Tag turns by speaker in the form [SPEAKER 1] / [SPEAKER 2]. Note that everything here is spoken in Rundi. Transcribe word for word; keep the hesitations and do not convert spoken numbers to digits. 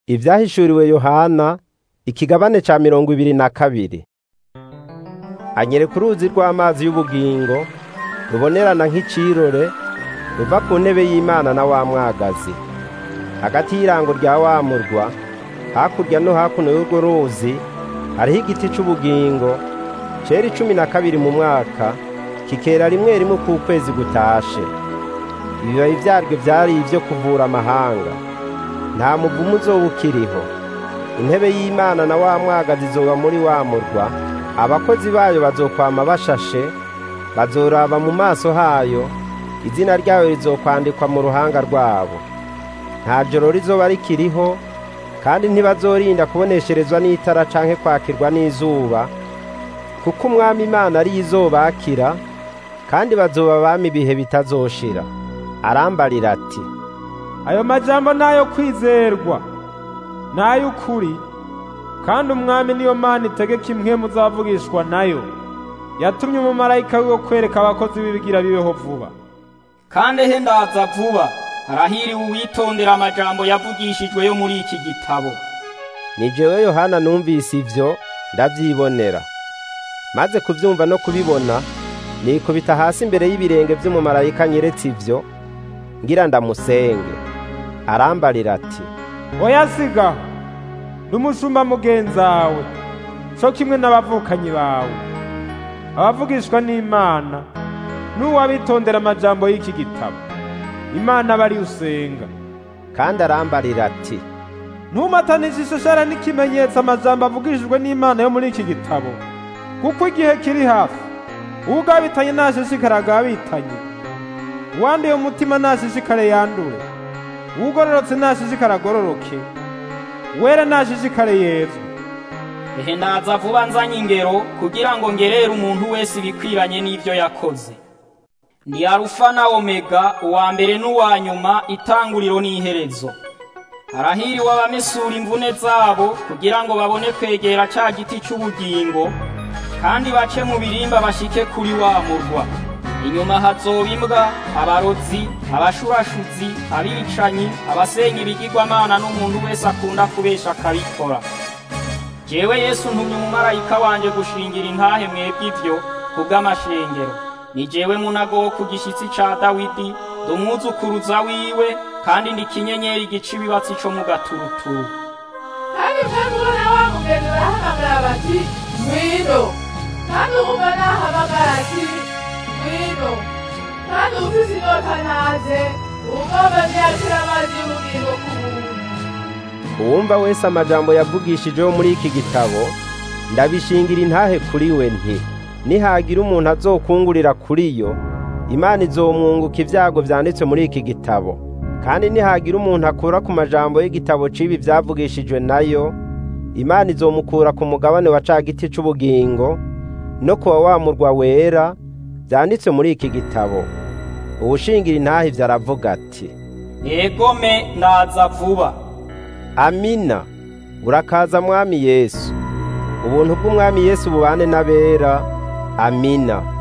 [SPEAKER 1] Ivyahishuriwe Yohana ikigabane ca mirongo ibiri na kabiri. Anyereka uruzi rw'amazi y'ubugingo rubonerana nk'icirore ruva ku ntebe y'Imana na wa mwagazi. Hagati y'irango rya wa murwa hakurya no hakuno y'urwo ruzi hariho igiti c'ubugingo cera icumi na kabiri mu mwaka, kikera rimwe rimwe ku kwezi gutashe. Ibibabi vyaryo vyari ivyo kuvura amahanga. Nta muvumo uzoba ukiriho. Intebe y'Imana na wa mwagazi izoba muri wa murwa. Abakozi bayo bazokwama bashashe, bazoraba mu maso hayo, izina ryayo rizokwandikwa mu ruhanga rwabo. Nta joro rizoba rikiriho, kandi ntibazorinda kubonesherezwa n'itara canke kwakirwa n'izuba, kuko Umwami Imana ari izobakira, kandi bazoba abami ibihe bitazoshira. Arambarira ati:
[SPEAKER 2] ayo majambo nayo kwizerwa, nay'ukuri, kandi Umwami niyo Mana itegeka imwe muzavugishwa nayo. Yatumye umumarayika wiwe kwereka abakozi b'ibigira bibeho vuba.
[SPEAKER 3] Kandi he ndaza vuba, harahiriwe uwitondera amajambo yavugishijwe yo muri iki gitabo.
[SPEAKER 1] Ni jewe Yohana numvise ivyo ndavyibonera. Maze kuvyumva no kubibona, nikubita hasi imbere y'ibirenge vy'umumarayika nyeretse ivyo, ngira ndamusenge. Arambarira ati:
[SPEAKER 2] oya siga, n'umushumba mugenzawe, co kimwe n'abavukanyi bawe, abavugishwa n'Imana, n'uwabitondera amajambo y'iki gitabo. Imana bari usenga.
[SPEAKER 1] Kandi arambarira ati:
[SPEAKER 2] ntumatanije ishashara n'ikimenyetso amajambo avugishijwe n'Imana yo muri iki gitabo, kuko igihe kiri hafi. Ugabitanye nashishikara agabitanye, uwanduye umutima nashishikare yandure, ugororotse nashishikara agororoke, wera nashishikare yezwe.
[SPEAKER 3] Ehe ndaza vuba nzanye ingero, kugira ngo ngerere umuntu wese ibikwiranye n'ivyo yakoze. Ndi Alufa na Omega, uwa mbere n'uwa nyuma, itanguriro n'iherezo. Harahiriwe abamesura imvune zabo, kugira ngo babone kwegera ca giti c'ubugingo, kandi bace mu birimba bashike kuri wa murwa. Inyuma hazoba imbwa, abarozi, abashurashuzi, abicanyi, abasenga ibigirwamana, n'umuntu wese akunda kubesha akabikora. Jewe Yesu ntumye umumarayika wanje gushingira intahe mwebwe ivyo kubw'amashengero. Ni jewe munago wo ku gishitsi ca Dawidi, ndi umwuzukuruza wiwe, kandi ndi kinyenyeri gica ibibatsi co mu gaturuturu.
[SPEAKER 4] Kandi mwebwe na wa mugeni barahamagara bati: ngwino. Kandi uwumva nahamagara ati: ngwino. Kandi ufise inyota naze, ugomba ntiyakira amazi y'ubugingo ku buntu.
[SPEAKER 1] Uwumva wese amajambo yavugishijeho muri iki gitabo, ndabishingira intahe kuri we nti: nihagira umuntu azokungurira kuri yo, Imana izomwunguka ivyago vyanditswe muri iki gitabo. Kandi nihagira umuntu akura ku majambo y'igitabo c'ibi vyavugishijwe nayo, Imana izomukura ku mugabane wa ca giti c'ubugingo no kuwa wa murwa wera vyanditswe muri iki gitabo. Uwushingira intahe ivyo aravuga ati:
[SPEAKER 3] egome ndaza vuba.
[SPEAKER 1] Amina. Urakaza Mwami Yesu. Ubuntu bw'Umwami Yesu bubane n'abera. Amina.